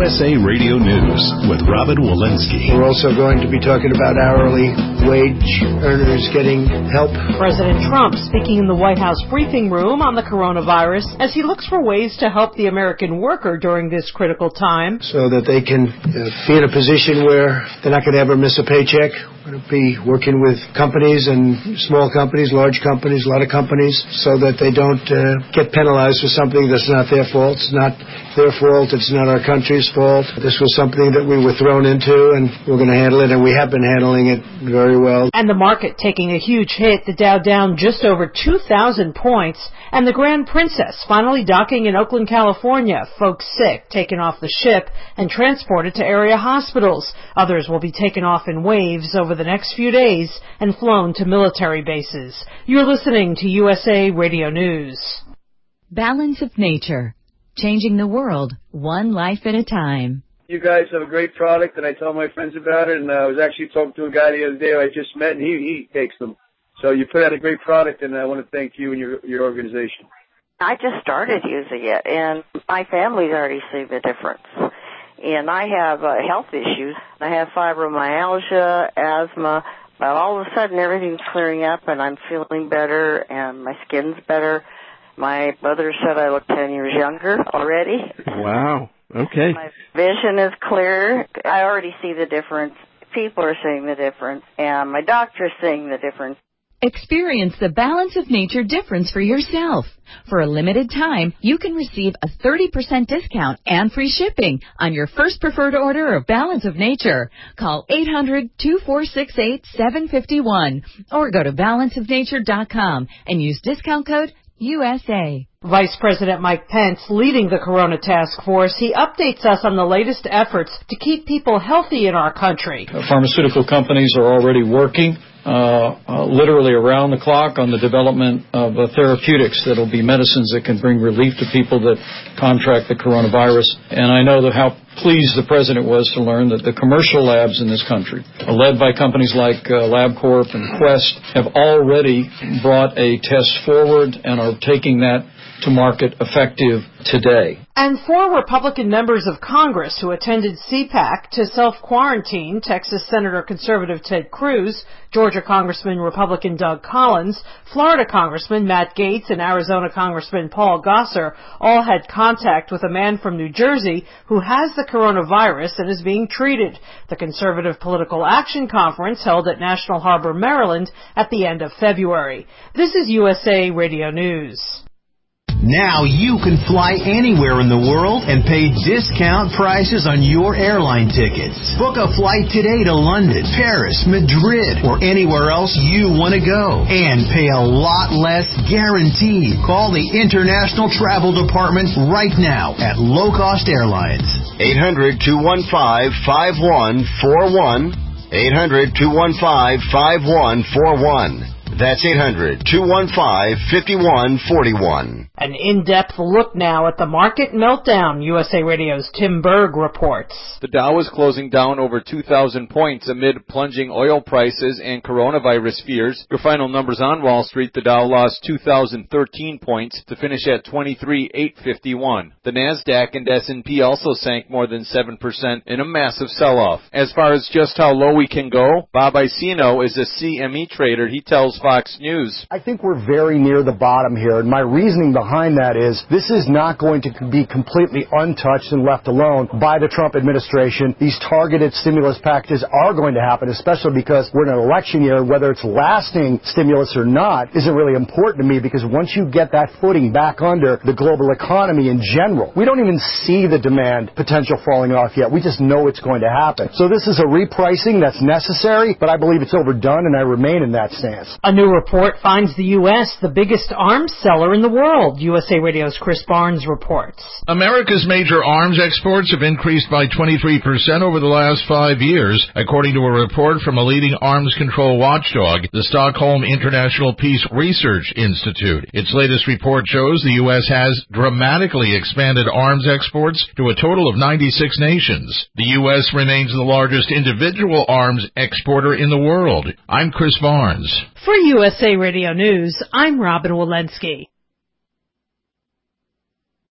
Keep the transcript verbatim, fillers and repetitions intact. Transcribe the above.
S A Radio News with Robin Walensky. We're also going to be talking about hourly wage earners getting help. President Trump speaking in the White House briefing room on the coronavirus as he looks for ways to help the American worker during this critical time. So that they can uh, be in a position where they're not going to ever miss a paycheck. We're going to be working with companies and small companies, large companies, a lot of companies, so that they don't uh, get penalized for something that's not their fault. It's not their fault. It's not our country's fault. This was something that we were thrown into, and we're going to handle it, and we have been handling it very well. And the market taking a huge hit, the Dow down just over two thousand points, and the Grand Princess finally docking in Oakland, California. Folks sick taken off the ship and transported to area hospitals. Others will be taken off in waves over the next few days and flown to military bases. You're listening to U S A Radio News. Balance of Nature, changing the world one life at a time. You guys have a great product, and I tell my friends about it, and I was actually talking to a guy the other day I just met, and he, he takes them. So you put out a great product, and I want to thank you and your, your organization. I just started using it, and my family's already seen the difference. And I have uh, health issues. I have fibromyalgia, asthma, but all of a sudden everything's clearing up, and I'm feeling better, and my skin's better. My brother said I look ten years younger already. Wow. Okay. My vision is clear. I already see the difference. People are seeing the difference, and my doctor's seeing the difference. Experience the Balance of Nature difference for yourself. For a limited time, you can receive a thirty percent discount and free shipping on your first preferred order of Balance of Nature. Call eight hundred, two four six eight, seven five one or go to balance of nature dot com and use discount code U S A. Vice President Mike Pence leading the Corona Task Force. He updates us on the latest efforts to keep people healthy in our country. Pharmaceutical companies are already working uh, uh, literally around the clock on the development of uh, therapeutics that will be medicines that can bring relief to people that contract the coronavirus. And I know that how pleased the President was to learn that the commercial labs in this country, led by companies like uh, LabCorp and Quest, have already brought a test forward and are taking that to market effective today. And four Republican members of Congress who attended C PAC to self-quarantine, Texas Senator Conservative Ted Cruz, Georgia Congressman Republican Doug Collins, Florida Congressman Matt Gaetz, and Arizona Congressman Paul Gosar all had contact with a man from New Jersey who has the coronavirus and is being treated. The Conservative Political Action Conference held at National Harbor, Maryland at the end of February. This is U S A Radio News. Now you can fly anywhere in the world and pay discount prices on your airline tickets. Book a flight today to London, Paris, Madrid, or anywhere else you want to go. And pay a lot less guaranteed. Call the International Travel Department right now at Low Cost Airlines. eight hundred, two one five, five one four one. eight hundred, two one five, five one four one. That's eight hundred, two one five, five one four one. An in-depth look now at the market meltdown. U S A Radio's Tim Berg reports. The Dow is closing down over two thousand points amid plunging oil prices and coronavirus fears. Your final numbers on Wall Street, the Dow lost two thousand thirteen points to finish at twenty-three thousand eight hundred fifty-one. The NASDAQ and S and P also sank more than seven percent in a massive sell-off. As far as just how low we can go, Bob Icino is a C M E trader. He tells Fox News. I think we're very near the bottom here, and my reasoning behind that is this is not going to be completely untouched and left alone by the Trump administration. These targeted stimulus packages are going to happen, especially because we're in an election year. Whether it's lasting stimulus or not isn't really important to me, because once you get that footing back under the global economy in general, we don't even see the demand potential falling off yet. We just know it's going to happen. So this is a repricing that's necessary, but I believe it's overdone, and I remain in that stance. A new report finds the U S the biggest arms seller in the world. U S A Radio's Chris Barnes reports. America's major arms exports have increased by twenty-three percent over the last five years, according to a report from a leading arms control watchdog, the Stockholm International Peace Research Institute. Its latest report shows the U S has dramatically expanded arms exports to a total of ninety-six nations. The U S remains the largest individual arms exporter in the world. I'm Chris Barnes. For U S A Radio News, I'm Robin Walensky.